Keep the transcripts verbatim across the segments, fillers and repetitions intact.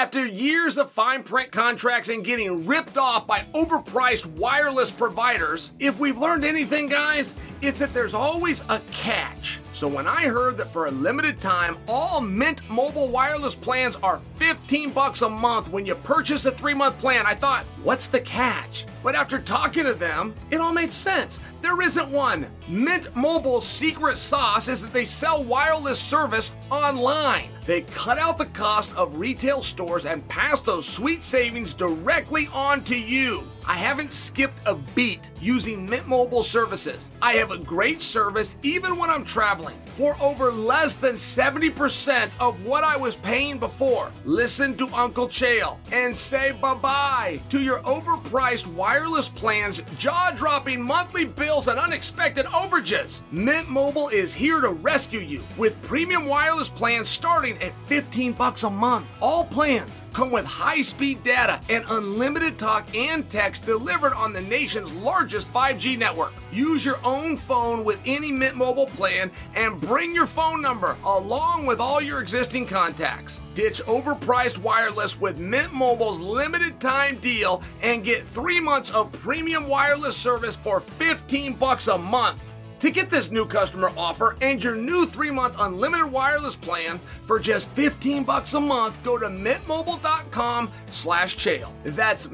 After years of fine print contracts and getting ripped off by overpriced wireless providers, if we've learned anything, guys, it's that there's always a catch. So when I heard that for a limited time, all Mint Mobile wireless plans are fifteen bucks a month when you purchase a three-month plan, I thought, what's the catch? But after talking to them, it all made sense. There isn't one. Mint Mobile's secret sauce is that they sell wireless service online. They cut out the cost of retail stores and pass those sweet savings directly on to you. I haven't skipped a beat using Mint Mobile services. I have a great service even when I'm traveling for over less than seventy percent of what I was paying before. Listen to Uncle Chael and say bye-bye to your overpriced wireless plans, jaw-dropping monthly bills, and unexpected overages. Mint Mobile is here to rescue you with premium wireless plans starting at fifteen bucks a month. All plans come with high-speed data and unlimited talk and text delivered on the nation's largest five G network. Use your own phone with any Mint Mobile plan and bring your phone number along with all your existing contacts. Ditch overpriced wireless with Mint Mobile's limited time deal and get three months of premium wireless service for fifteen bucks a month. To get this new customer offer and your new three-month unlimited wireless plan for just fifteen bucks a month, go to mintmobile.com slash Chael. That's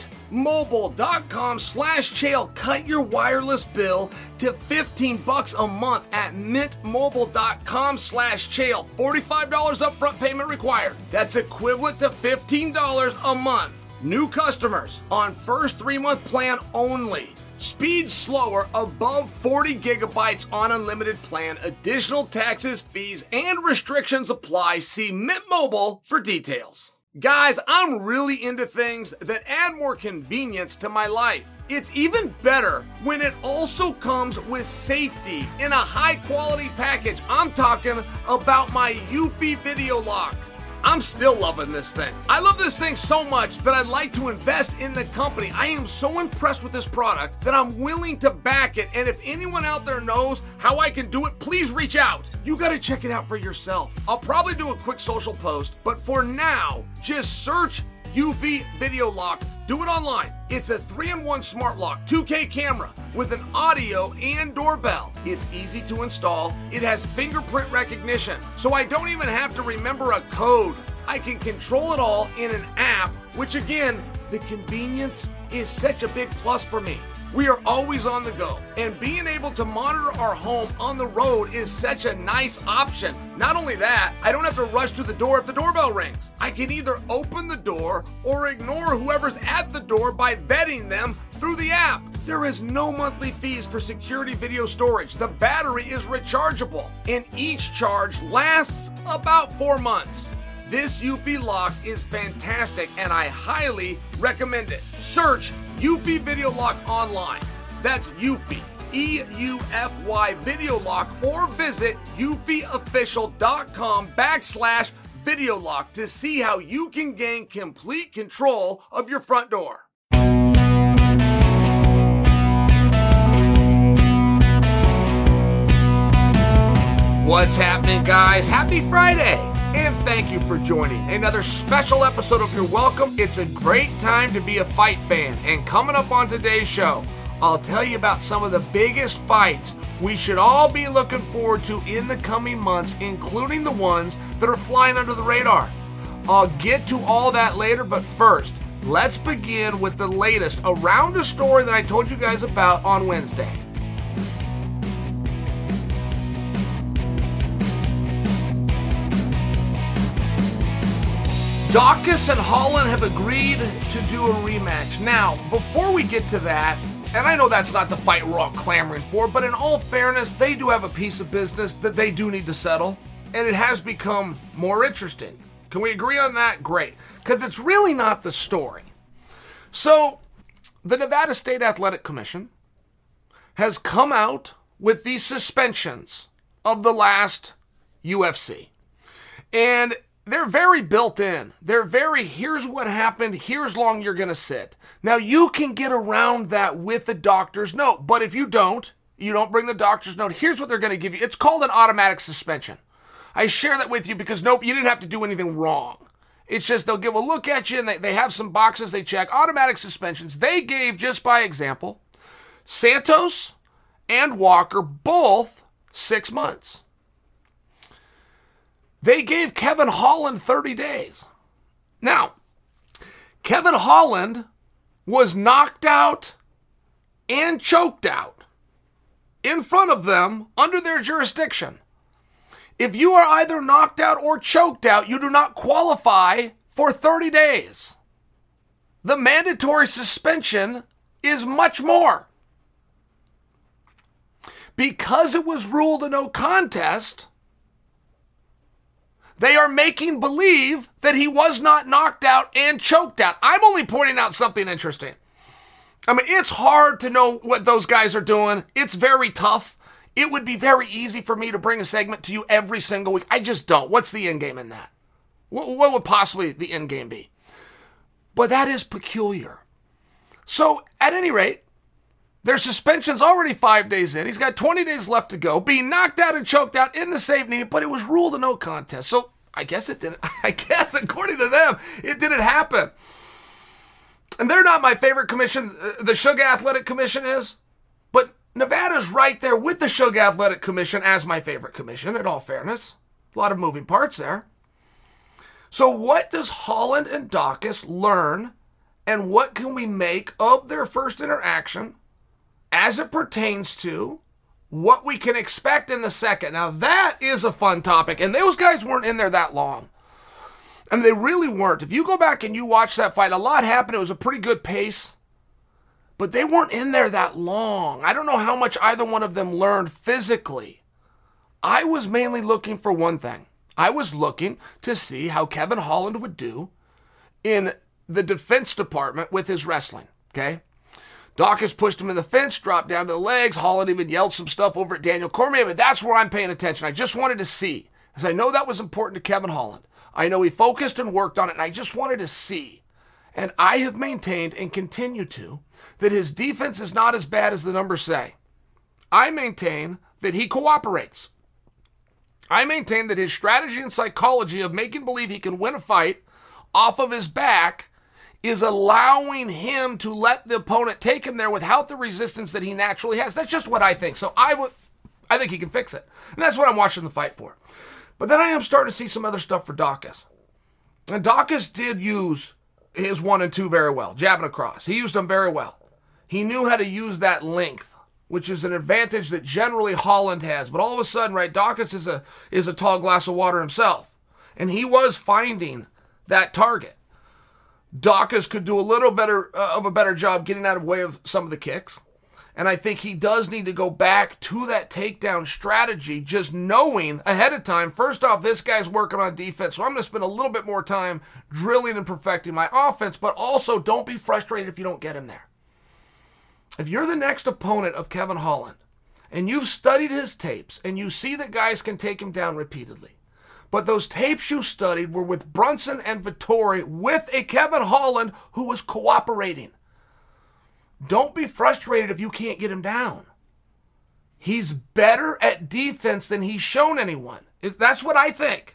mintmobile.com slash Chael. Cut your wireless bill to fifteen bucks a month at mintmobile.com slash Chael. forty-five dollars upfront payment required. That's equivalent to fifteen dollars a month. New customers on first three-month plan only. Speed slower above forty gigabytes on unlimited plan. Additional taxes, fees, and restrictions apply. See Mint Mobile for details. Guys, I'm really into things that add more convenience to my life. It's even better when it also comes with safety in a high-quality package. I'm talking about my Eufy Video Lock. I'm still loving this thing. I love this thing so much that I'd like to invest in the company. I am so impressed with this product that I'm willing to back it. And if anyone out there knows how I can do it, please reach out. You got to check it out for yourself. I'll probably do a quick social post, but for now, just search Eufy Video Lock. Do it online. It's a three in one smart lock, two K camera with an audio and doorbell. It's easy to install. It has fingerprint recognition, so I don't even have to remember a code. I can control it all in an app, which again, the convenience is such a big plus for me. We are always on the go, and being able to monitor our home on the road is such a nice option. Not only that, I don't have to rush to the door if the doorbell rings. I can either open the door or ignore whoever's at the door by vetting them through the app. There is no monthly fees for security video storage. The battery is rechargeable, and each charge lasts about four months. This Eufy lock is fantastic, and I highly recommend it. Search Eufy Video Lock online. That's Eufy, E U F Y Video Lock, or visit eufyofficial.com backslash Video Lock to see how you can gain complete control of your front door. What's happening, guys? Happy Friday! And thank you for joining another special episode of You're Welcome. It's a great time to be a fight fan. And coming up on today's show, I'll tell you about some of the biggest fights we should all be looking forward to in the coming months, including the ones that are flying under the radar. I'll get to all that later, but first, let's begin with the latest around a story that I told you guys about on Wednesday. Daukaus and Holland have agreed to do a rematch. Now, before we get to that, and I know that's not the fight we're all clamoring for, but in all fairness, they do have a piece of business that they do need to settle, and it has become more interesting. Can we agree on that? Great. Because it's really not the story. So, the Nevada State Athletic Commission has come out with these suspensions of the last U F C. And they're very built in. They're very, here's what happened, here's long you're going to sit. Now, you can get around that with the doctor's note, but if you don't, you don't bring the doctor's note, here's what they're going to give you. It's called an automatic suspension. I share that with you because, nope, you didn't have to do anything wrong. It's just they'll give a look at you and they, they have some boxes they check. Automatic suspensions. They gave, just by example, Santos and Walker both six months. They gave Kevin Holland thirty days. Now, Kevin Holland was knocked out and choked out in front of them under their jurisdiction. If you are either knocked out or choked out, you do not qualify for thirty days. The mandatory suspension is much more. Because it was ruled a no contest, they are making believe that he was not knocked out and choked out. I'm only pointing out something interesting. I mean, it's hard to know what those guys are doing. It's very tough. It would be very easy for me to bring a segment to you every single week. I just don't. What's the end game in that? What, what would possibly the end game be? But that is peculiar. So, at any rate, their suspension's already five days in. He's got twenty days left to go, being knocked out and choked out in the save knee, but it was ruled a no contest. So, I guess it didn't. I guess, according to them, it didn't happen. And they're not my favorite commission. The Sugar Athletic Commission is. But Nevada's right there with the Sugar Athletic Commission as my favorite commission, in all fairness. A lot of moving parts there. So what does Holland and Daukaus learn, and what can we make of their first interaction as it pertains to what we can expect in the second? Now, that is a fun topic, and those guys weren't in there that long. I mean, they really weren't. If you go back and you watch that fight, a lot happened. It was a pretty good pace. But they weren't in there that long. I don't know how much either one of them learned physically. I was mainly looking for one thing. I was looking to see how Kevin Holland would do in the defense department with his wrestling, okay? Daukaus pushed him in the fence, dropped down to the legs. Holland even yelled some stuff over at Daniel Cormier, but that's where I'm paying attention. I just wanted to see, because I know that was important to Kevin Holland. I know he focused and worked on it, and I just wanted to see. And I have maintained and continue to that his defense is not as bad as the numbers say. I maintain that he cooperates. I maintain that his strategy and psychology of making believe he can win a fight off of his back is allowing him to let the opponent take him there without the resistance that he naturally has. That's just what I think. So I would, I think he can fix it. And that's what I'm watching the fight for. But then I am starting to see some other stuff for Daukaus. And Daukaus did use his one and two very well, jabbing across. He used them very well. He knew how to use that length, which is an advantage that generally Holland has. But all of a sudden, right, Daukaus is a is a tall glass of water himself. And he was finding that target. Daukaus could do a little better uh, of a better job getting out of way of some of the kicks. And I think he does need to go back to that takedown strategy, just knowing ahead of time, first off, this guy's working on defense, so I'm going to spend a little bit more time drilling and perfecting my offense, but also don't be frustrated if you don't get him there. If you're the next opponent of Kevin Holland, and you've studied his tapes, and you see that guys can take him down repeatedly, but those tapes you studied were with Brunson and Vettori with a Kevin Holland who was cooperating. Don't be frustrated if you can't get him down. He's better at defense than he's shown anyone. That's what I think.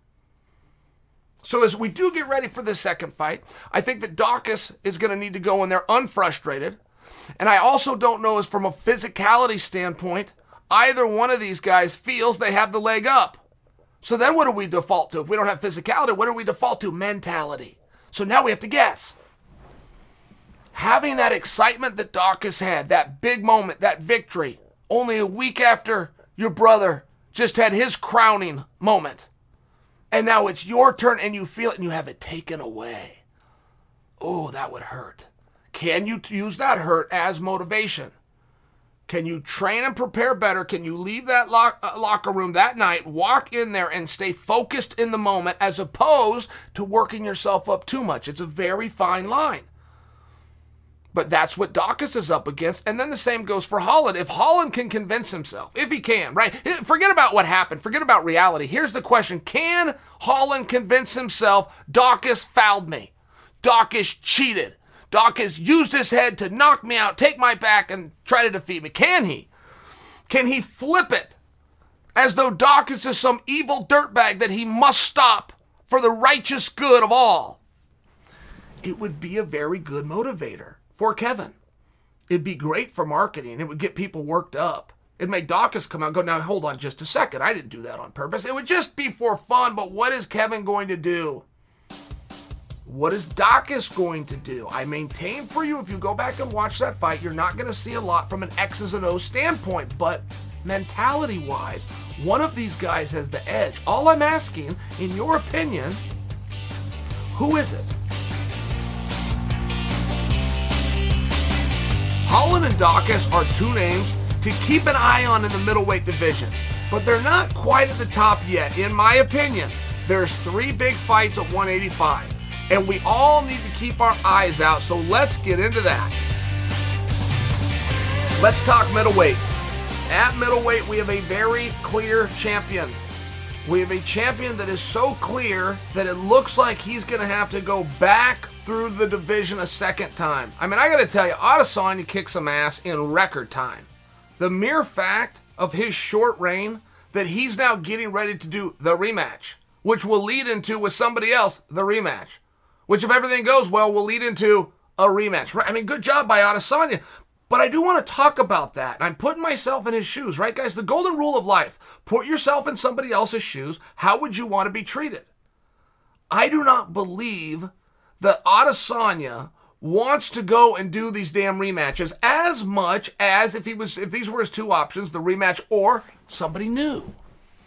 So as we do get ready for the second fight, I think that Daukaus is going to need to go in there unfrustrated. And I also don't know as from a physicality standpoint, either one of these guys feels they have the leg up. So then what do we default to? If we don't have physicality, what do we default to? Mentality. So now we have to guess. Having that excitement that Daukaus had, that big moment, that victory, only a week after your brother just had his crowning moment. And now it's your turn and you feel it and you have it taken away. Oh, that would hurt. Can you use that hurt as motivation? Can you train and prepare better? Can you leave that lock, uh, locker room that night, walk in there and stay focused in the moment as opposed to working yourself up too much? It's a very fine line. But that's what Daukaus is up against. And then the same goes for Holland. If Holland can convince himself, if he can, right? Forget about what happened. Forget about reality. Here's the question. Can Holland convince himself Daukaus fouled me? Daukaus cheated. Daukaus used his head to knock me out, take my back, and try to defeat me. Can he? Can he flip it as though Daukaus is some evil dirtbag that he must stop for the righteous good of all. It would be a very good motivator for Kevin. It'd be great for marketing. It would get people worked up. It'd make Dawkins come out and go, now hold on just a second. I didn't do that on purpose. It would just be for fun, but what is Kevin going to do? What is Dawkins going to do? I maintain for you, if you go back and watch that fight, you're not going to see a lot from an X's and O's standpoint, but mentality-wise, one of these guys has the edge. All I'm asking, in your opinion, who is it? Holland and Dawkins are two names to keep an eye on in the middleweight division, but they're not quite at the top yet. In my opinion, there's three big fights at one eighty-five, and we all need to keep our eyes out, so let's get into that. Let's talk middleweight. At middleweight, we have a very clear champion. We have a champion that is so clear that it looks like he's going to have to go back through the division a second time. I mean, I got to tell you, Adesanya kicks some ass in record time. The mere fact of his short reign that he's now getting ready to do the rematch, which will lead into, with somebody else, the rematch, which if everything goes well will lead into a rematch. I mean, good job by Adesanya. But I do want to talk about that. And I'm putting myself in his shoes, right, guys? The golden rule of life. Put yourself in somebody else's shoes. How would you want to be treated? I do not believe that Adesanya wants to go and do these damn rematches as much as if he was, if these were his two options, the rematch or somebody new.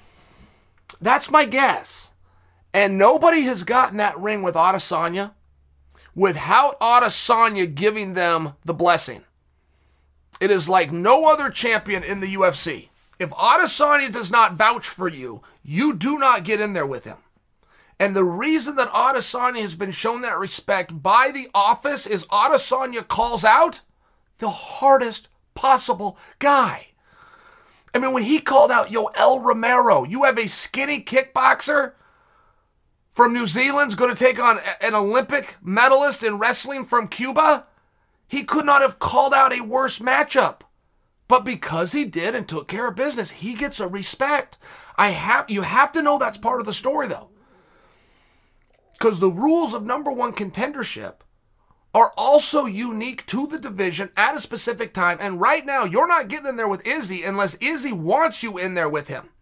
That's my guess. And nobody has gotten that ring with Adesanya without Adesanya giving them the blessing. It is like no other champion in the U F C. If Adesanya does not vouch for you, you do not get in there with him. And the reason that Adesanya has been shown that respect by the office is Adesanya calls out the hardest possible guy. I mean, when he called out Yoel Romero, you have a skinny kickboxer from New Zealand's going to take on an Olympic medalist in wrestling from Cuba. He could not have called out a worse matchup. But because he did and took care of business, he gets a respect. I have you have to know that's part of the story, though. Because the rules of number one contendership are also unique to the division at a specific time. And right now, you're not getting in there with Izzy unless Izzy wants you in there with him.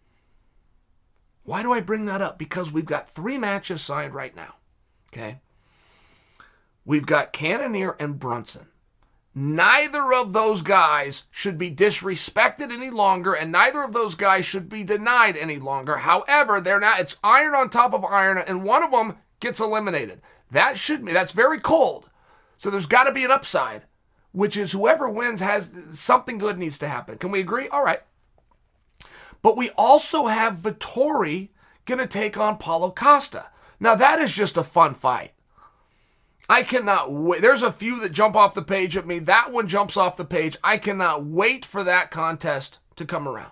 Why do I bring that up? Because we've got three matches signed right now. Okay? We've got Cannonier and Brunson. Neither of those guys should be disrespected any longer, and neither of those guys should be denied any longer. However, they're not, it's iron on top of iron, and one of them gets eliminated. That should be, that's very cold. So there's got to be an upside, which is whoever wins has something good needs to happen. Can we agree? All right. But we also have Vettori going to take on Paulo Costa. Now that is just a fun fight. I cannot wait. There's a few that jump off the page at me. That one jumps off the page. I cannot wait for that contest to come around.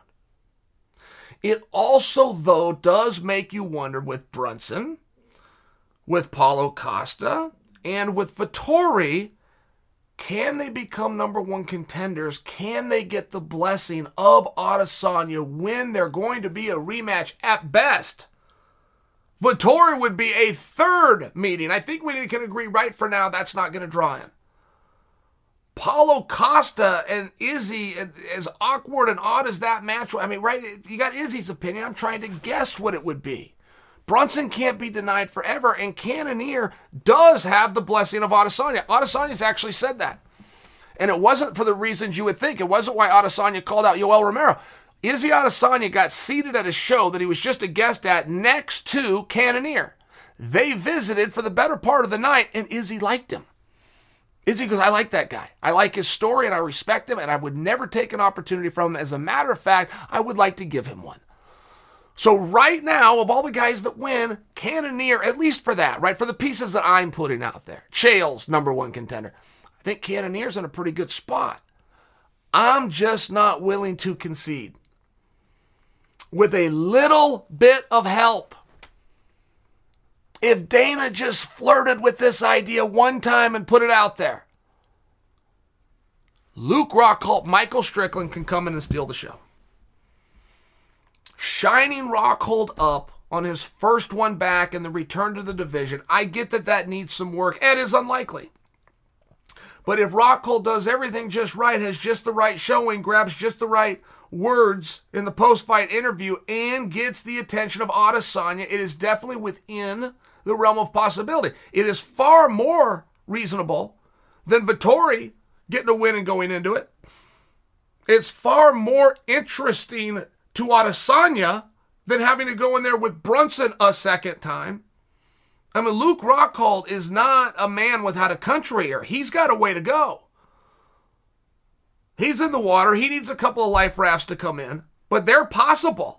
It also, though, does make you wonder with Brunson, with Paulo Costa, and with Vettori, can they become number one contenders? Can they get the blessing of Adesanya when they're going to be a rematch at best? Vettori would be a third meeting. I think we can agree right for now that's not going to draw him. Paulo Costa and Izzy, as awkward and odd as that match, I mean, right, you got Izzy's opinion. I'm trying to guess what it would be. Brunson can't be denied forever, and Cannonier does have the blessing of Adesanya. Adesanya's actually said that. And it wasn't for the reasons you would think. It wasn't why Adesanya called out Yoel Romero. Izzy Adesanya got seated at a show that he was just a guest at next to Cannonier. They visited for the better part of the night, and Izzy liked him. Izzy goes, I like that guy. I like his story, and I respect him, and I would never take an opportunity from him. As a matter of fact, I would like to give him one. So right now, of all the guys that win, Cannonier, at least for that, right, for the pieces that I'm putting out there, Chael's number one contender. I think Cannonier's in a pretty good spot. I'm just not willing to concede. With a little bit of help. If Dana just flirted with this idea one time and put it out there, Luke Rockhold, Michael Strickland can come in and steal the show. Shining Rockhold up on his first one back and the return to the division. I get that that needs some work and is unlikely. But if Rockhold does everything just right, has just the right showing, grabs just the right words in the post-fight interview, and gets the attention of Adesanya, it is definitely within the realm of possibility. It is far more reasonable than Vettori getting a win and going into it. It's far more interesting to Adesanya than having to go in there with Brunson a second time. I mean, Luke Rockhold is not a man without a country here. He's got a way to go. He's in the water. He needs a couple of life rafts to come in, but they're possible.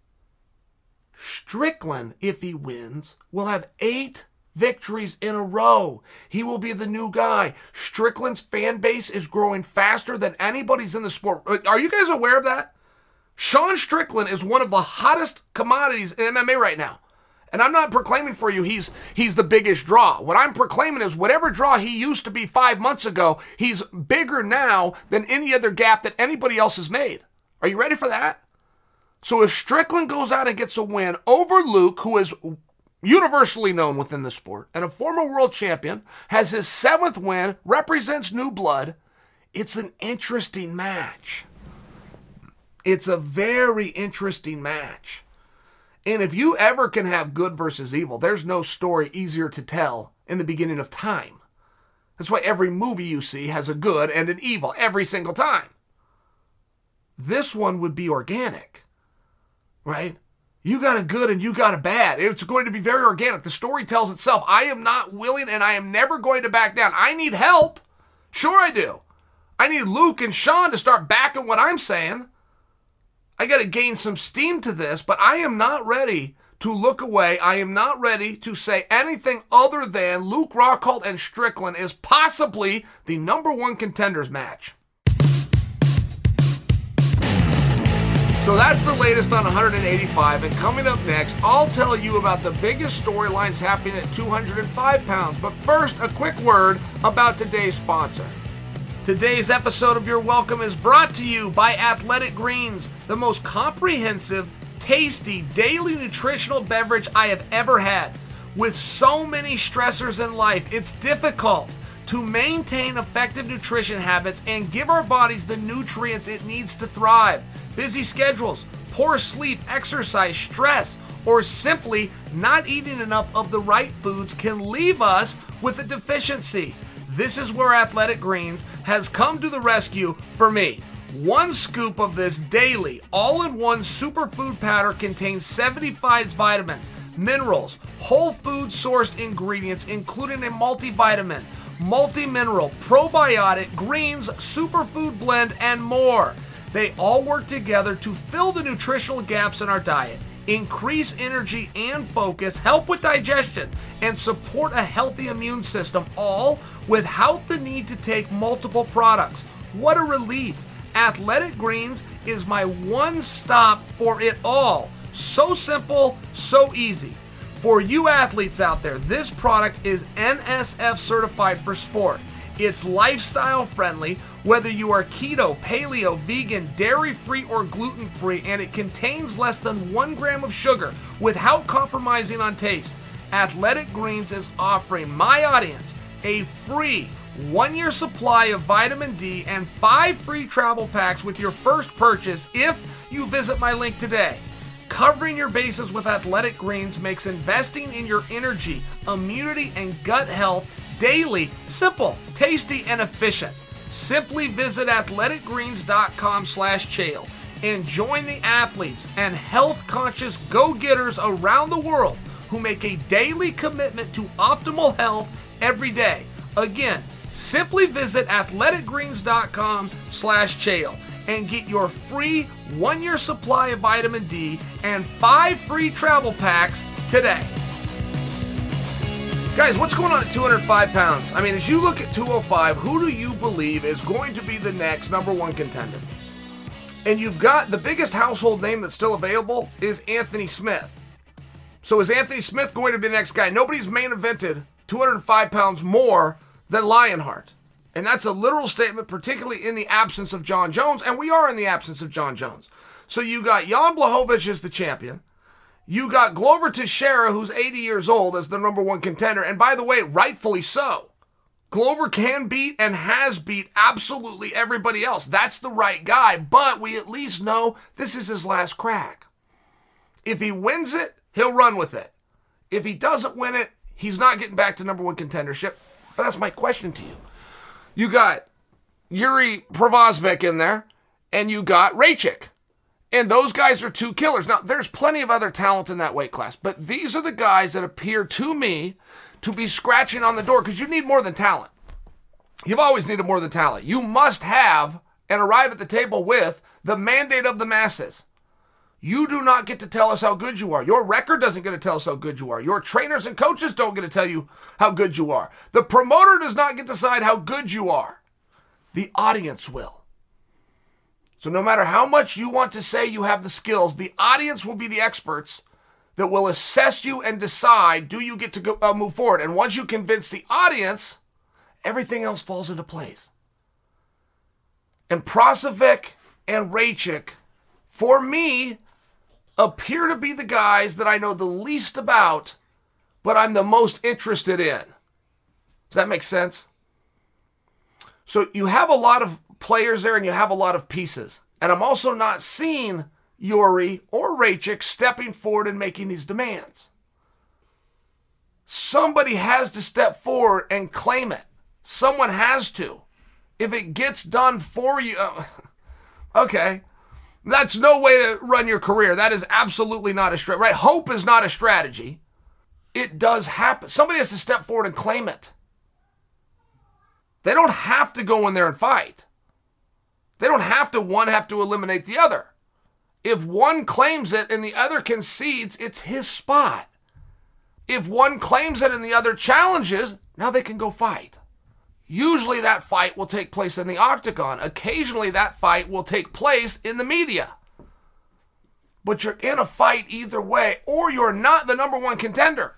Strickland, if he wins, will have eight victories in a row. He will be the new guy. Strickland's fan base is growing faster than anybody's in the sport. Are you guys aware of that? Sean Strickland is one of the hottest commodities in M M A right now. And I'm not proclaiming for you he's he's the biggest draw. What I'm proclaiming is whatever draw he used to be five months ago, he's bigger now than any other gap that anybody else has made. Are you ready for that? So if Strickland goes out and gets a win over Luke, who is universally known within the sport, and a former world champion, has his seventh win, represents new blood, it's an interesting match. It's a very interesting match. And if you ever can have good versus evil, there's no story easier to tell in the beginning of time. That's why every movie you see has a good and an evil every single time. This one would be organic, right? You got a good and you got a bad. It's going to be very organic. The story tells itself. I am not willing and I am never going to back down. I need help. Sure I do. I need Luke and Sean to start backing what I'm saying. I got to gain some steam to this, but I am not ready to look away. I am not ready to say anything other than Luke Rockhold and Strickland is possibly the number one contenders match. So that's the latest on one eighty-five, and coming up next, I'll tell you about the biggest storylines happening at two hundred five pounds. But first, a quick word about today's sponsor. Today's episode of You're Welcome is brought to you by Athletic Greens, the most comprehensive, tasty, daily nutritional beverage I have ever had. With so many stressors in life, it's difficult to maintain effective nutrition habits and give our bodies the nutrients it needs to thrive. Busy schedules, poor sleep, exercise, stress, or simply not eating enough of the right foods can leave us with a deficiency. This is where Athletic Greens has come to the rescue for me. One scoop of this daily, all-in-one superfood powder contains seventy-five vitamins, minerals, whole food sourced ingredients, including a multivitamin, multi-mineral, probiotic, greens, superfood blend, and more. They all work together to fill the nutritional gaps in our diet, increase energy and focus, help with digestion, and support a healthy immune system, all without the need to take multiple products. What a relief! Athletic Greens is my one stop for it all. So simple, so easy. For you athletes out there, this product is N S F certified for sport. It's lifestyle friendly, whether you are keto, paleo, vegan, dairy-free, or gluten-free, and it contains less than one gram of sugar without compromising on taste. Athletic Greens is offering my audience a free one-year supply of vitamin D and five free travel packs with your first purchase if you visit my link today. Covering your bases with Athletic Greens makes investing in your energy, immunity, and gut health daily simple, tasty, and efficient. Simply visit athleticgreens.com slash Chael and join the athletes and health-conscious go-getters around the world who make a daily commitment to optimal health every day. Again, simply visit athleticgreens.com slash Chael and get your free one-year supply of vitamin D and five free travel packs today. Guys, what's going on at two hundred five pounds? I mean, as you look at two oh five, who do you believe is going to be the next number one contender? And you've got the biggest household name that's still available is Anthony Smith. So is Anthony Smith going to be the next guy? Nobody's main evented two hundred five pounds more than Lionheart. And that's a literal statement, particularly in the absence of John Jones. And we are in the absence of John Jones. So you got Jan Blachowicz as the champion. You got Glover Teixeira, who's eighty years old, as the number one contender. And by the way, rightfully so. Glover can beat and has beat absolutely everybody else. That's the right guy, but we at least know this is his last crack. If he wins it, he'll run with it. If he doesn't win it, he's not getting back to number one contendership. But that's my question to you. You got Yuri Prochazka in there, and you got Rakic. And those guys are two killers. Now, there's plenty of other talent in that weight class, but these are the guys that appear to me to be scratching on the door, because you need more than talent. You've always needed more than talent. You must have and arrive at the table with the mandate of the masses. You do not get to tell us how good you are. Your record doesn't get to tell us how good you are. Your trainers and coaches don't get to tell you how good you are. The promoter does not get to decide how good you are. The audience will. So no matter how much you want to say you have the skills, the audience will be the experts that will assess you and decide, do you get to go, uh, move forward? And once you convince the audience, everything else falls into place. And Prochazka and Rakic, for me, appear to be the guys that I know the least about, but I'm the most interested in. Does that make sense? So you have a lot of players there and you have a lot of pieces. And I'm also not seeing Yuri or Rakic stepping forward and making these demands. Somebody has to step forward and claim it. Someone has to. If it gets done for you, uh, okay. That's no way to run your career. That is absolutely not a strategy, right? Hope is not a strategy. It does happen. Somebody has to step forward and claim it. They don't have to go in there and fight. They don't have to, one have to eliminate the other. If one claims it and the other concedes, it's his spot. If one claims it and the other challenges, now they can go fight. Usually that fight will take place in the octagon. Occasionally that fight will take place in the media. But you're in a fight either way, or you're not the number one contender.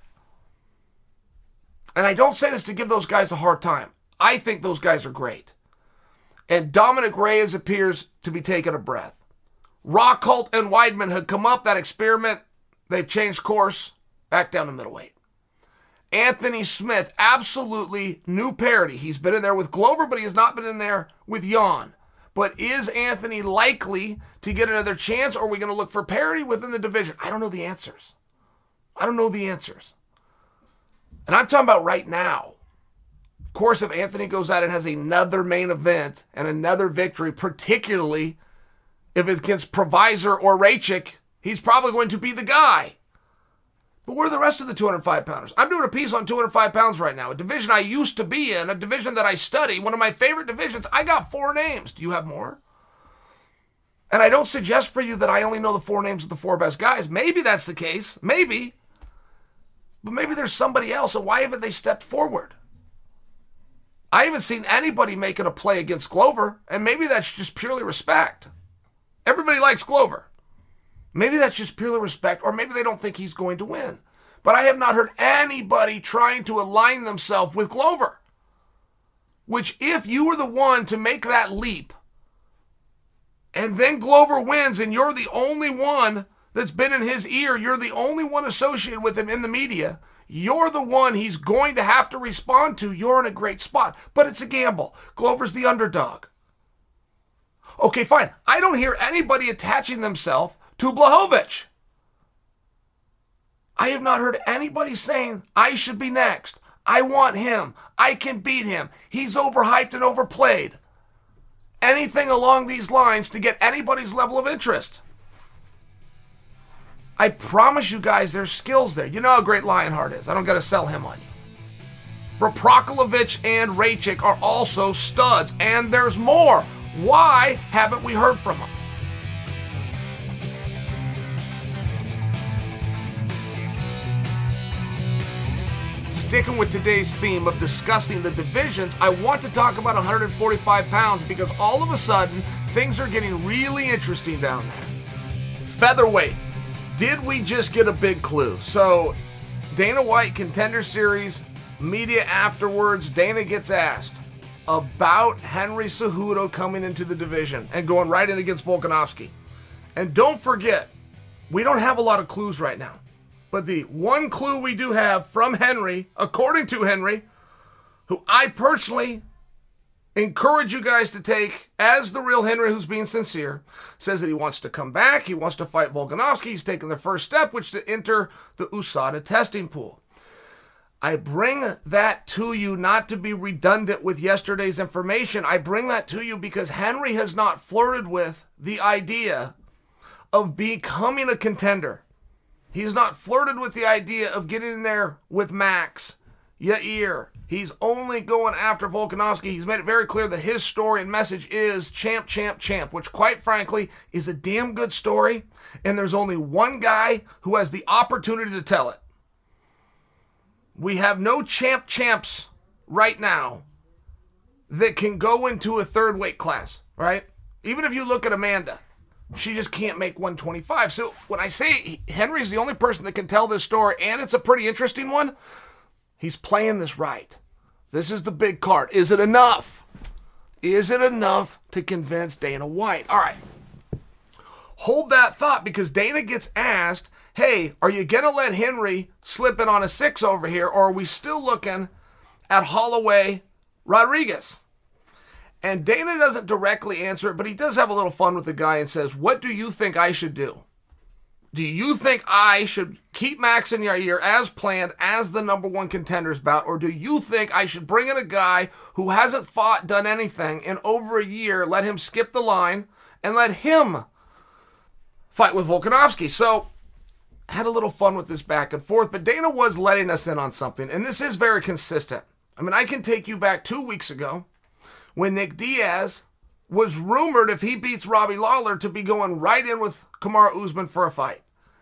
And I don't say this to give those guys a hard time. I think those guys are great. And Dominic Reyes appears to be taking a breath. Rockhold and Weidman had come up, that experiment. They've changed course back down to middleweight. Anthony Smith, absolutely new parity. He's been in there with Glover, but he has not been in there with Yan. But is Anthony likely to get another chance, or are we going to look for parity within the division? I don't know the answers. I don't know the answers. And I'm talking about right now. Of course, if Anthony goes out and has another main event and another victory, particularly if it's against Prochazka or Rakic, he's probably going to be the guy. But where are the rest of the two hundred five pounders? I'm doing a piece on two hundred five pounds right now, a division I used to be in, a division that I study, one of my favorite divisions. I got four names. Do you have more? And I don't suggest for you that I only know the four names of the four best guys. Maybe that's the case. Maybe. But maybe there's somebody else, and why haven't they stepped forward? I haven't seen anybody making a play against Glover, and maybe that's just purely respect. Everybody likes Glover. Maybe that's just purely respect, or maybe they don't think he's going to win. But I have not heard anybody trying to align themselves with Glover. Which, if you were the one to make that leap, and then Glover wins, and you're the only one that's been in his ear, you're the only one associated with him in the media, you're the one he's going to have to respond to, you're in a great spot. But it's a gamble. Glover's the underdog. Okay, fine. I don't hear anybody attaching themselves to Blachowicz. I have not heard anybody saying, I should be next. I want him. I can beat him. He's overhyped and overplayed. Anything along these lines to get anybody's level of interest. I promise you guys there's skills there. You know how great Lionheart is. I don't got to sell him on you. Prochazka and Rakic are also studs, and there's more. Why haven't we heard from them? Sticking with today's theme of discussing the divisions, I want to talk about one forty-five pounds because all of a sudden, things are getting really interesting down there. Featherweight. Did we just get a big clue? So, Dana White Contender Series, media afterwards, Dana gets asked about Henry Cejudo coming into the division and going right in against Volkanovski. And don't forget, We don't have a lot of clues right now. But the one clue we do have from Henry, according to Henry, who I personally encourage you guys to take as the real Henry who's being sincere, says that he wants to come back. He wants to fight Volkanovski. He's taken the first step, which is to enter the U S A D A testing pool. I bring that to you not to be redundant with yesterday's information. I bring that to you because Henry has not flirted with the idea of becoming a contender. He's not flirted with the idea of getting in there with Max, Yair. He's only going after Volkanovski. He's made it very clear that his story and message is champ, champ, champ, which quite frankly is a damn good story. And there's only one guy who has the opportunity to tell it. We have no champ champs right now that can go into a third weight class, right? Even if you look at Amanda, she just can't make one twenty-five. So when I say Henry's the only person that can tell this story, and it's a pretty interesting one, he's playing this right. This is the big card. Is it enough? Is it enough to convince Dana White? All right. Hold that thought, because Dana gets asked, hey, are you going to let Henry slip in on a six over here, or are we still looking at Holloway Rodriguez? And Dana doesn't directly answer it, but he does have a little fun with the guy and says, what do you think I should do? Do you think I should keep Max and Yair as planned as the number one contenders bout, or do you think I should bring in a guy who hasn't fought, done anything in over a year, let him skip the line, and let him fight with Volkanovski? So, had a little fun with this back and forth, but Dana was letting us in on something, and this is very consistent. I mean, I can take you back two weeks ago when Nick Diaz was rumored, if he beats Robbie Lawler, to be going right in with Kamaru Usman for a fight.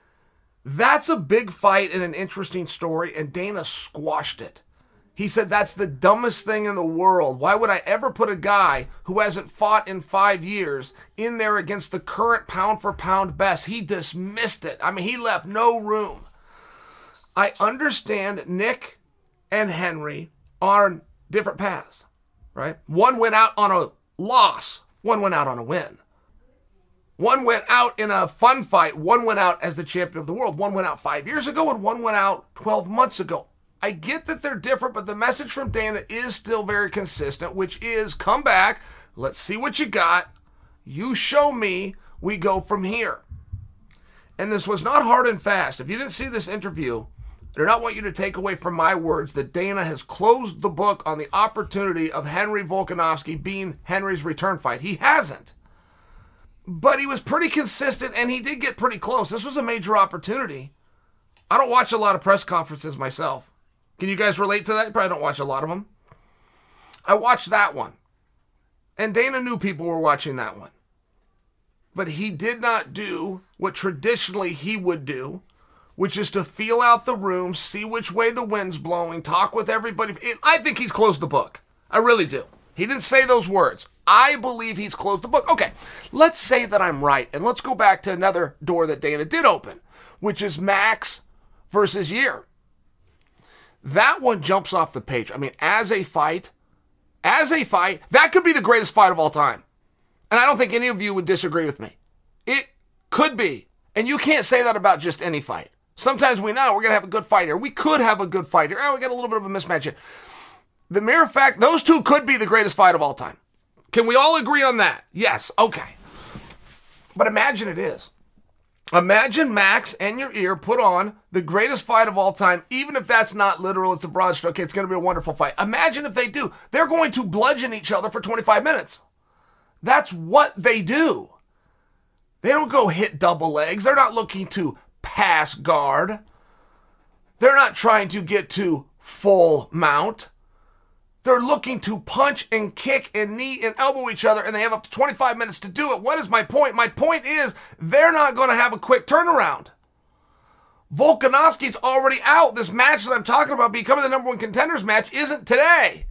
That's a big fight and an interesting story, and Dana squashed it. He said, that's the dumbest thing in the world. Why would I ever put a guy who hasn't fought in five years in there against the current pound-for-pound best? He dismissed it. I mean, he left no room. I understand Nick and Henry are on different paths, right? One went out on a loss. One went out on a win. One went out in a fun fight. One went out as the champion of the world. One went out five years ago, and one went out twelve months ago. I get that they're different, but the message from Dana is still very consistent, which is come back, let's see what you got, you show me, we go from here. And this was not hard and fast. If you didn't see this interview, I do not want you to take away from my words that Dana has closed the book on the opportunity of Henry Volkanovski being Henry's return fight. He hasn't. But he was pretty consistent, and he did get pretty close. This was a major opportunity. I don't watch a lot of press conferences myself. Can you guys relate to that? You probably don't watch a lot of them. I watched that one. And Dana knew people were watching that one. But he did not do what traditionally he would do, which is to feel out the room, see which way the wind's blowing, talk with everybody. I think he's closed the book. I really do. He didn't say those words. I believe he's closed the book. Okay, let's say that I'm right, and let's go back to another door that Dana did open, which is Max versus Yair. That one jumps off the page. I mean, as a fight, as a fight, that could be the greatest fight of all time. And I don't think any of you would disagree with me. It could be. And you can't say that about just any fight. Sometimes we know we're going to have a good fight here. We could have a good fight here. Oh, we got a little bit of a mismatch here. The mere fact, those two could be the greatest fight of all time. Can we all agree on that? Yes. Okay. But imagine it is. Imagine Max and Yair put on the greatest fight of all time, even if that's not literal, it's a broad stroke. Okay, it's going to be a wonderful fight. Imagine if they do. They're going to bludgeon each other for twenty-five minutes. That's what they do. They don't go hit double legs. They're not looking to pass guard. They're not trying to get to full mount. They're looking to punch and kick and knee and elbow each other, and they have up to twenty-five minutes to do it. What is my point? My point is they're not going to have a quick turnaround. Volkanovski's already out. This match that I'm talking about becoming the number one contenders match isn't today.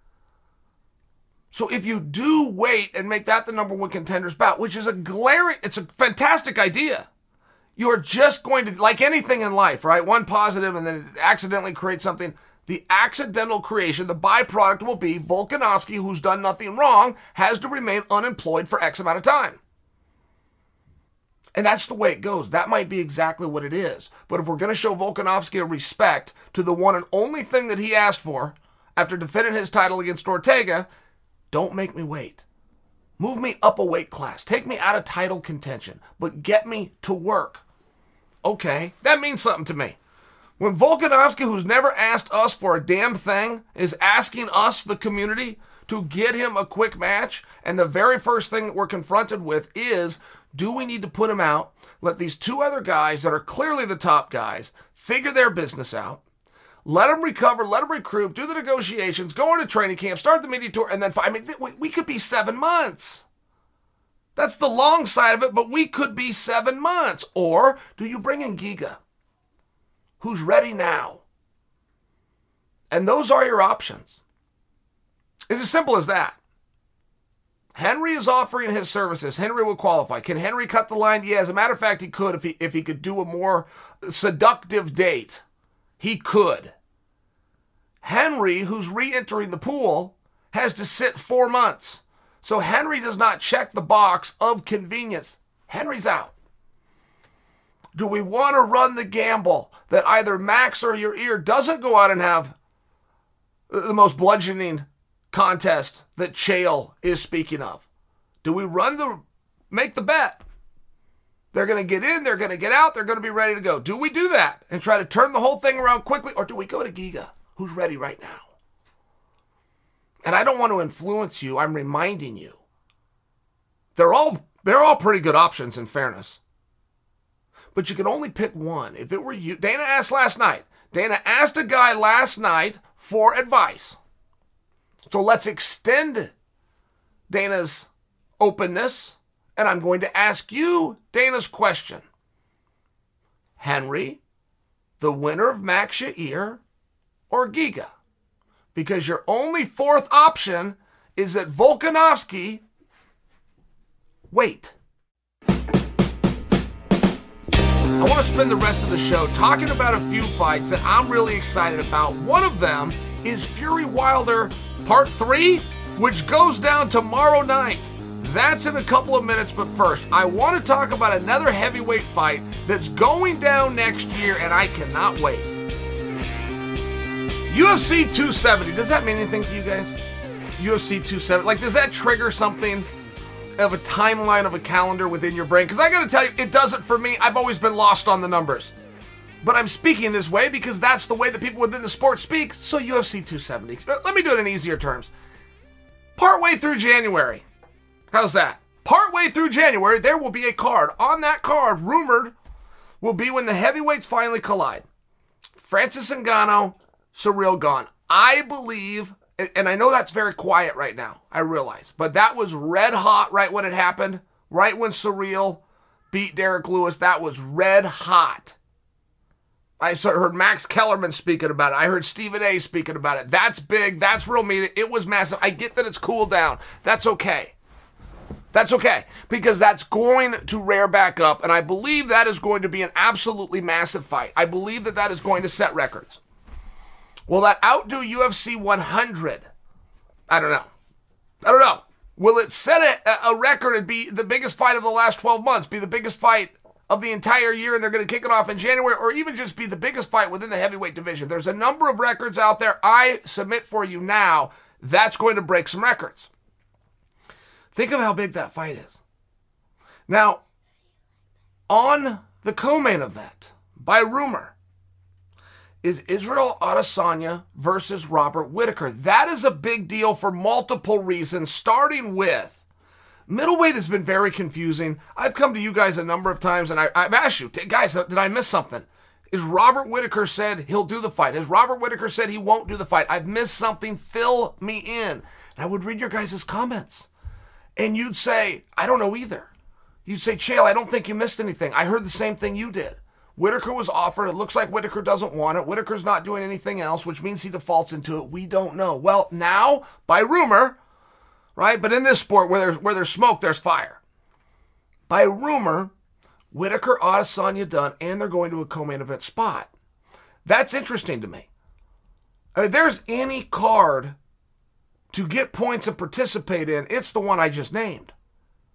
So if you do wait and make that the number one contenders bout, which is a glaring, it's a fantastic idea. You are just going to, like anything in life, right? One positive and then it accidentally creates something. The accidental creation, the byproduct will be Volkanovski, who's done nothing wrong, has to remain unemployed for X amount of time. And that's the way it goes. That might be exactly what it is. But if we're going to show Volkanovski a respect to the one and only thing that he asked for after defending his title against Ortega, don't make me wait. Move me up a weight class. Take me out of title contention, but get me to work. Okay, that means something to me. When Volkanovski, who's never asked us for a damn thing, is asking us, the community, to get him a quick match, and the very first thing that we're confronted with is, do we need to put him out, let these two other guys that are clearly the top guys figure their business out, let them recover, let them recruit, do the negotiations, go into training camp, start the media tour, and then, I mean, we could be seven months. That's the long side of it, but we could be seven months. Or do you bring in Giga, who's ready now? And those are your options. It's as simple as that. Henry is offering his services. Henry will qualify. Can Henry cut the line? Yeah, as a matter of fact, he could if he if he could do a more seductive date. He could. Henry, who's re-entering the pool, has to sit four months. So Henry does not check the box of convenience. Henry's out. Do we want to run the gamble that either Max or Yair doesn't go out and have the most bludgeoning contest that Chael is speaking of? Do we run the, make the bet? They're going to get in, they're going to get out, they're going to be ready to go. Do we do that and try to turn the whole thing around quickly? Or do we go to Giga, who's ready right now? And I don't want to influence you, I'm reminding you. They're all, they're all pretty good options in fairness. But you can only pick one. If it were you, Dana asked last night. Dana asked a guy last night for advice. So let's extend Dana's openness, and I'm going to ask you Dana's question. Henry, the winner of Max Yair, or Giga? Because your only fourth option is that Volkanovski wait. I want to spend the rest of the show talking about a few fights that I'm really excited about. One of them is Fury Wilder Part three, which goes down tomorrow night. That's in a couple of minutes, but first, I want to talk about another heavyweight fight that's going down next year, and I cannot wait. U F C two seventy, does that mean anything to you guys? U F C two seventy, like, does that trigger something of a timeline of a calendar within your brain? Because I got to tell you, it doesn't for me. I've always been lost on the numbers. But I'm speaking this way because that's the way that people within the sport speak. So U F C two seventy. Let me do it in easier terms. Partway through January. How's that? Partway through January, there will be a card. On that card, rumored, will be when the heavyweights finally collide. Francis Ngannou, Ciryl Gane. I believe, and I know that's very quiet right now, I realize, but that was red hot right when it happened. Right when Ciryl beat Derek Lewis, that was red hot. I heard Max Kellerman speaking about it. I heard Stephen A. speaking about it. That's big. That's real media. It was massive. I get that it's cooled down. That's okay. That's okay. Because that's going to rear back up. And I believe that is going to be an absolutely massive fight. I believe that that is going to set records. Will that outdo U F C one hundred? I don't know. I don't know. Will it set a, a record and be the biggest fight of the last twelve months? Be the biggest fight of the entire year, and they're going to kick it off in January, or even just be the biggest fight within the heavyweight division? There's a number of records out there. I submit for you now, that's going to break some records. Think of how big that fight is. Now, on the co-main event, by rumor, is Israel Adesanya versus Robert Whittaker. That is a big deal for multiple reasons, starting with middleweight has been very confusing. I've come to you guys a number of times, and I, I've asked you, guys, did I miss something? Is Robert Whittaker said he'll do the fight? Has Robert Whittaker said he won't do the fight? I've missed something. Fill me in. And I would read your guys' comments, and you'd say, I don't know either. You'd say, Chael, I don't think you missed anything. I heard the same thing you did. Whittaker was offered. It looks like Whittaker doesn't want it. Whittaker's not doing anything else, which means he defaults into it. We don't know. Well, now, by rumor, right? But in this sport, where there's, where there's smoke, there's fire. By rumor, Whittaker, Adesanya done, and they're going to a co-main event spot. That's interesting to me. I mean, there's any card to get points and participate in, it's the one I just named.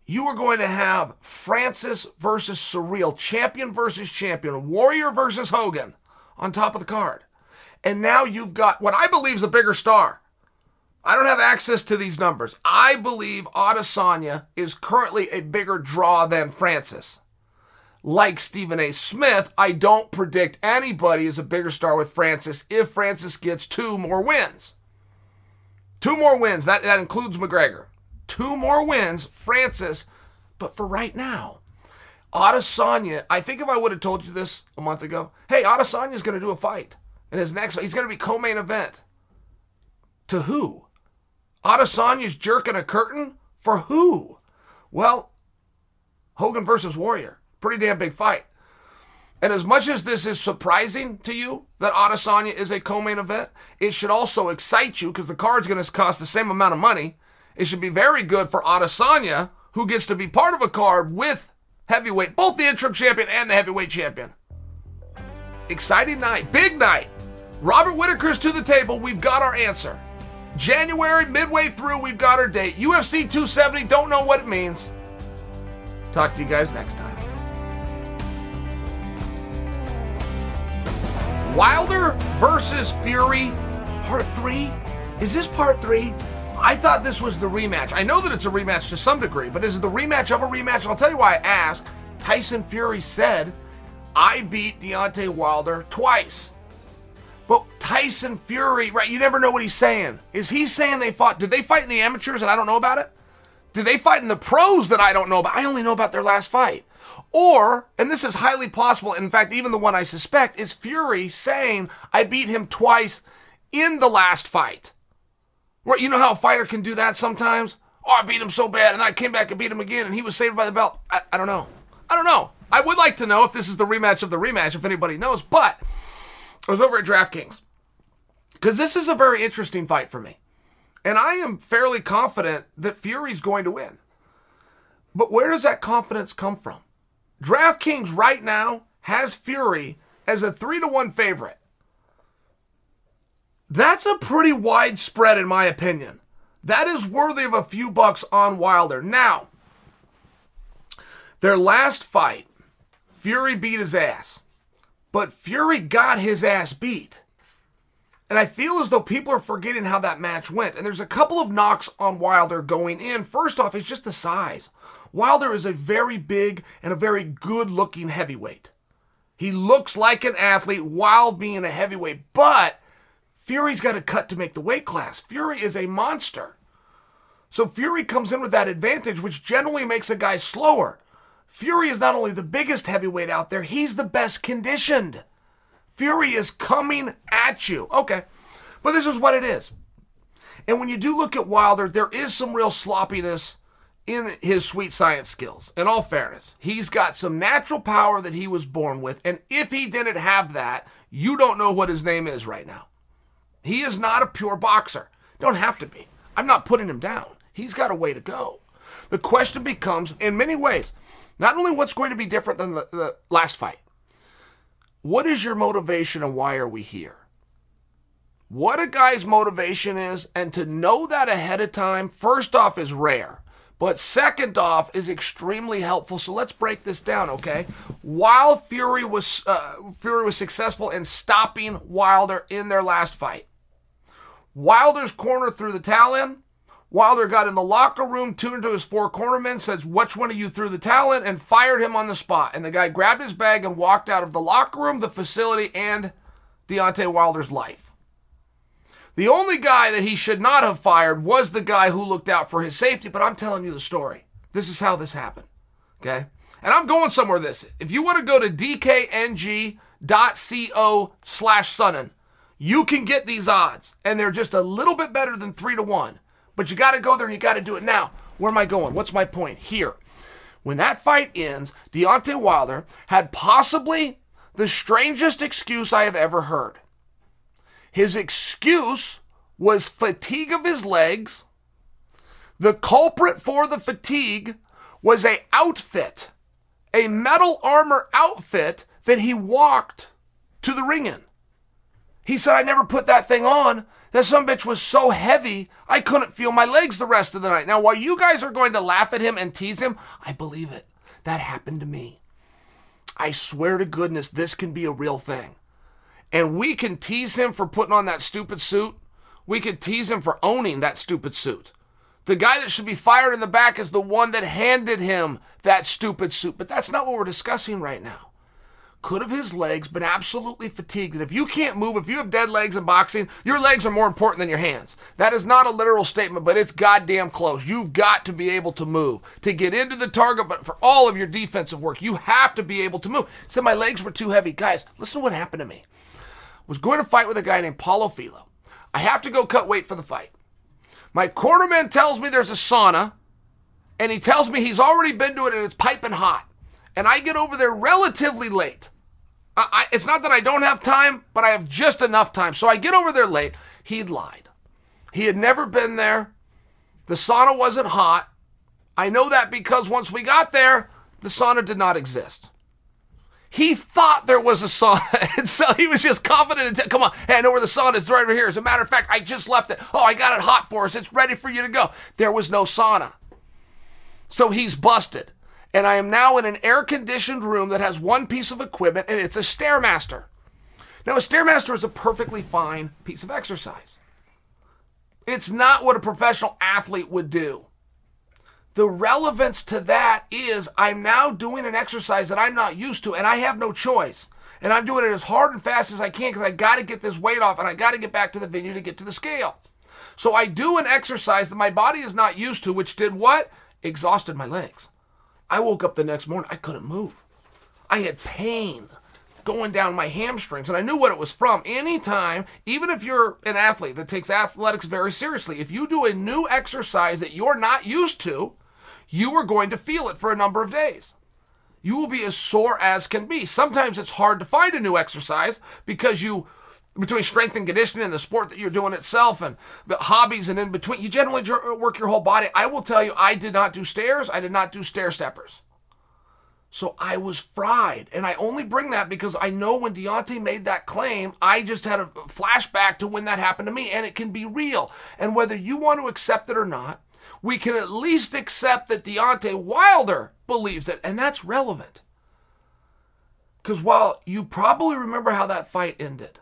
you are going to have Francis versus Surreal, champion versus champion, Warrior versus Hogan on top of the card. And now you've got what I believe is a bigger star. I don't have access to these numbers. I believe Adesanya is currently a bigger draw than Francis. Like Stephen A. Smith, I don't predict anybody is a bigger star with Francis if Francis gets two more wins. Two more wins. That, that includes McGregor. Two more wins, Francis. But for right now, Adesanya, I think if I would have told you this a month ago, hey, Adesanya's going to do a fight. In his next fight, he's going to be co-main event. To who? Adesanya's jerking a curtain? For who? Well, Hogan versus Warrior. Pretty damn big fight. And as much as this is surprising to you that Adesanya is a co-main event, it should also excite you because the card's going to cost the same amount of money. It should be very good for Adesanya, who gets to be part of a card with heavyweight, both the interim champion and the heavyweight champion. Exciting night. Big night. Robert Whittaker's to the table. We've got our answer. January, midway through, we've got our date. U F C two seventy, don't know what it means. Talk to you guys next time. Wilder versus Fury, part three? Is this part three? I thought this was the rematch. I know that it's a rematch to some degree, but is it the rematch of a rematch? And I'll tell you why I asked. Tyson Fury said, I beat Deontay Wilder twice. But Tyson Fury, right, you never know what he's saying. Is he saying they fought, did they fight in the amateurs and I don't know about it? Did they fight in the pros that I don't know about? I only know about their last fight. Or, and this is highly possible, in fact, even the one I suspect, is Fury saying, I beat him twice in the last fight. Right, you know how a fighter can do that sometimes? Oh, I beat him so bad, and then I came back and beat him again, and he was saved by the belt. I, I don't know. I don't know. I would like to know if this is the rematch of the rematch, if anybody knows, but I was over at DraftKings. Because this is a very interesting fight for me. And I am fairly confident that Fury's going to win. But where does that confidence come from? DraftKings right now has Fury as a three to one favorite. That's a pretty wide spread in my opinion. That is worthy of a few bucks on Wilder. Now, their last fight, Fury beat his ass. But Fury got his ass beat. And I feel as though people are forgetting how that match went. And there's a couple of knocks on Wilder going in. First off, it's just the size. Wilder is a very big and a very good-looking heavyweight. He looks like an athlete while being a heavyweight. But Fury's got to cut to make the weight class. Fury is a monster. So Fury comes in with that advantage, which generally makes a guy slower. Fury is not only the biggest heavyweight out there, he's the best conditioned. Fury is coming at you. Okay, but this is what it is. And when you do look at Wilder, there is some real sloppiness in his sweet science skills. In all fairness, he's got some natural power that he was born with. And if he didn't have that, you don't know what his name is right now. He is not a pure boxer. Don't have to be. I'm not putting him down. He's got a way to go. The question becomes, in many ways, not only what's going to be different than the, the last fight, what is your motivation and why are we here? What a guy's motivation is, and to know that ahead of time, first off, is rare. But second off, is extremely helpful. So let's break this down, okay? While Fury was uh, Fury was successful in stopping Wilder in their last fight, Wilder's corner threw the towel in. Wilder got in the locker room, tuned to his four cornermen, says, which one of you threw the towel in, and fired him on the spot. And the guy grabbed his bag and walked out of the locker room, the facility, and Deontay Wilder's life. The only guy that he should not have fired was the guy who looked out for his safety, but I'm telling you the story. This is how this happened, okay? And I'm going somewhere with this. If you want to go to d k n g dot co slash Sonnen, you can get these odds, and they're just a little bit better than three to one. But you got to go there and you got to do it now. Where am I going? What's my point? Here. When that fight ends, Deontay Wilder had possibly the strangest excuse I have ever heard. His excuse was fatigue of his legs. The culprit for the fatigue was an outfit, a metal armor outfit that he walked to the ring in. He said, I never put that thing on. That sumbitch was so heavy, I couldn't feel my legs the rest of the night. Now, while you guys are going to laugh at him and tease him, I believe it. That happened to me. I swear to goodness, this can be a real thing. And we can tease him for putting on that stupid suit. We could tease him for owning that stupid suit. The guy that should be fired in the back is the one that handed him that stupid suit. But that's not what we're discussing right now. Could have his legs been absolutely fatigued? And if you can't move, if you have dead legs in boxing, your legs are more important than your hands. That is not a literal statement, but it's goddamn close. You've got to be able to move to get into the target, but for all of your defensive work, you have to be able to move. So my legs were too heavy. Guys, listen to what happened to me. I was going to fight with a guy named Paulo Filho. I have to go cut weight for the fight. My cornerman tells me there's a sauna, and he tells me he's already been to it and it's piping hot. And I get over there relatively late. I, I, it's not that I don't have time, but I have just enough time. So I get over there late. He'd lied. He had never been there. The sauna wasn't hot. I know that because once we got there, the sauna did not exist. He thought there was a sauna, and so he was just confident. And t- Come on, hey, I know where the sauna is. It's right over here. As a matter of fact, I just left it. Oh, I got it hot for us. It's ready for you to go. There was no sauna. So he's busted. And I am now in an air-conditioned room that has one piece of equipment, and it's a Stairmaster. Now, a Stairmaster is a perfectly fine piece of exercise. It's not what a professional athlete would do. The relevance to that is I'm now doing an exercise that I'm not used to, and I have no choice. And I'm doing it as hard and fast as I can because I got to get this weight off, and I got to get back to the venue to get to the scale. So I do an exercise that my body is not used to, which did what? Exhausted my legs. I woke up the next morning, I couldn't move. I had pain going down my hamstrings, and I knew what it was from. Anytime, even if you're an athlete that takes athletics very seriously, if you do a new exercise that you're not used to, you are going to feel it for a number of days. You will be as sore as can be. Sometimes it's hard to find a new exercise because you, between strength and conditioning and the sport that you're doing itself and the hobbies and in between, you generally work your whole body. I will tell you, I did not do stairs. I did not do stair steppers. So I was fried. And I only bring that because I know when Deontay made that claim, I just had a flashback to when that happened to me, and it can be real. And whether you want to accept it or not, we can at least accept that Deontay Wilder believes it, and that's relevant. Because while you probably remember how that fight ended,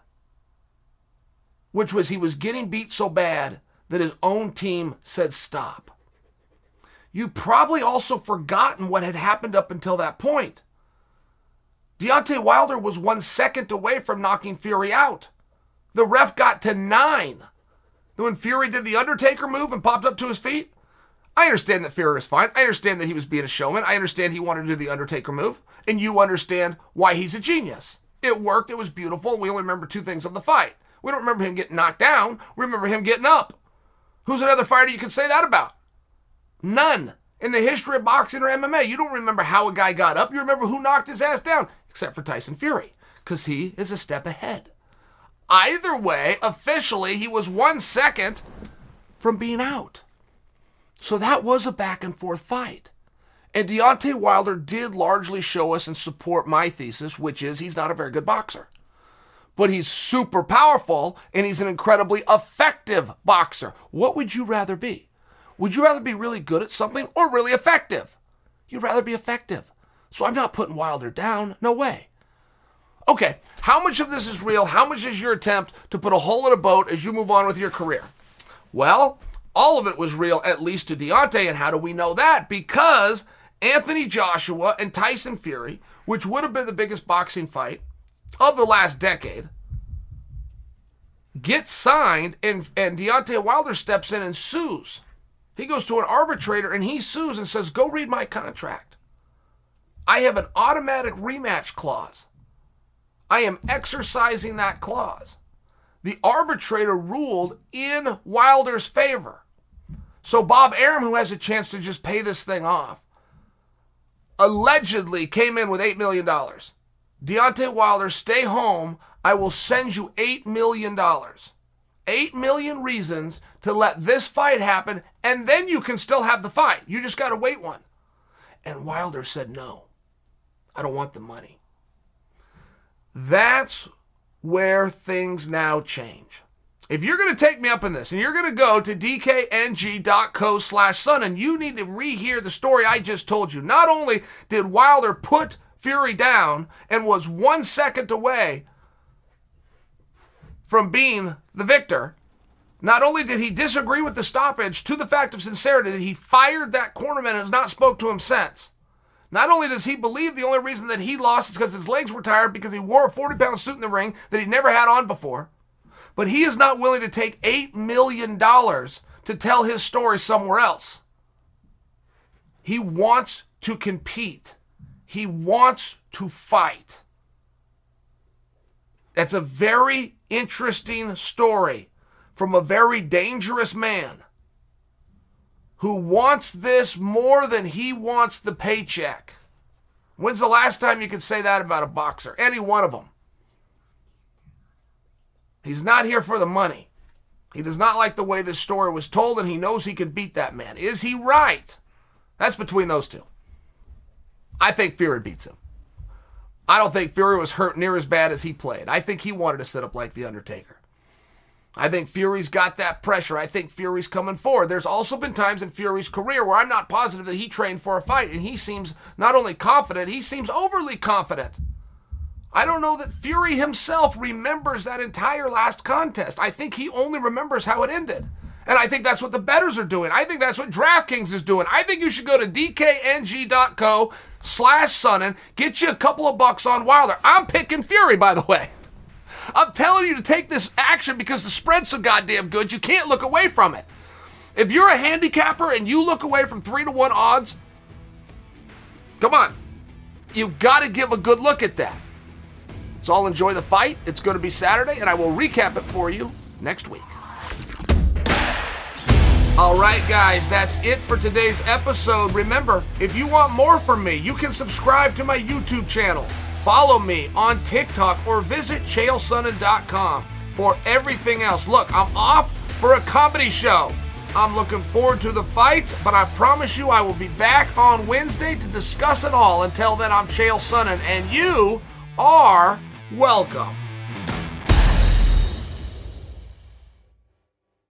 which was he was getting beat so bad that his own team said stop, you've probably also forgotten what had happened up until that point. Deontay Wilder was one second away from knocking Fury out. The ref got to nine. When Fury did the Undertaker move and popped up to his feet, I understand that Fury was fine. I understand that he was being a showman. I understand he wanted to do the Undertaker move. And you understand why he's a genius. It worked. It was beautiful. We only remember two things of the fight. We don't remember him getting knocked down. We remember him getting up. Who's another fighter you can say that about? None. In the history of boxing or M M A, you don't remember how a guy got up. You remember who knocked his ass down, except for Tyson Fury, because he is a step ahead. Either way, officially, he was one second from being out. So that was a back and forth fight. And Deontay Wilder did largely show us and support my thesis, which is he's not a very good boxer. But he's super powerful, and he's an incredibly effective boxer. What would you rather be? Would you rather be really good at something or really effective? You'd rather be effective. So I'm not putting Wilder down. No way. Okay, how much of this is real? How much is your attempt to put a hole in a boat as you move on with your career? Well, all of it was real, at least to Deontay. And how do we know that? Because Anthony Joshua and Tyson Fury, which would have been the biggest boxing fight of the last decade, gets signed, and, and Deontay Wilder steps in and sues. He goes to an arbitrator and he sues and says, go read my contract. I have an automatic rematch clause. I am exercising that clause. The arbitrator ruled in Wilder's favor. So Bob Arum, who has a chance to just pay this thing off, allegedly came in with eight million dollars. Deontay Wilder, stay home. I will send you eight million dollars. eight million reasons to let this fight happen, and then you can still have the fight. You just got to wait one. And Wilder said, no, I don't want the money. That's where things now change. If you're going to take me up in this and you're going to go to dkng.co slash Sonnen, you need to rehear the story I just told you. Not only did Wilder put Fury down and was one second away from being the victor, not only did he disagree with the stoppage to the fact of sincerity that he fired that cornerman and has not spoke to him since. Not only does he believe the only reason that he lost is because his legs were tired because he wore a forty-pound suit in the ring that he never had on before, but he is not willing to take eight million dollars to tell his story somewhere else. He wants to compete. He wants to fight. That's a very interesting story from a very dangerous man who wants this more than he wants the paycheck. When's the last time you could say that about a boxer? Any one of them. He's not here for the money. He does not like the way this story was told, and he knows he can beat that man. Is he right? That's between those two. I think Fury beats him. I don't think Fury was hurt near as bad as he played. I think he wanted to sit up like The Undertaker. I think Fury's got that pressure. I think Fury's coming forward. There's also been times in Fury's career where I'm not positive that he trained for a fight, and he seems not only confident, he seems overly confident. I don't know that Fury himself remembers that entire last contest. I think he only remembers how it ended. And I think that's what the bettors are doing. I think that's what DraftKings is doing. I think you should go to dkng.co slash Sonnen, get you a couple of bucks on Wilder. I'm picking Fury, by the way. I'm telling you to take this action because the spread's so goddamn good, you can't look away from it. If you're a handicapper and you look away from three to one odds, come on. You've got to give a good look at that. So I'll enjoy the fight. It's going to be Saturday, and I will recap it for you next week. All right, guys, that's it for today's episode. Remember, if you want more from me, you can subscribe to my YouTube channel, follow me on TikTok, or visit chael sonnen dot com for everything else. Look, I'm off for a comedy show. I'm looking forward to the fights, but I promise you I will be back on Wednesday to discuss it all. Until then, I'm Chael Sonnen, and you are welcome.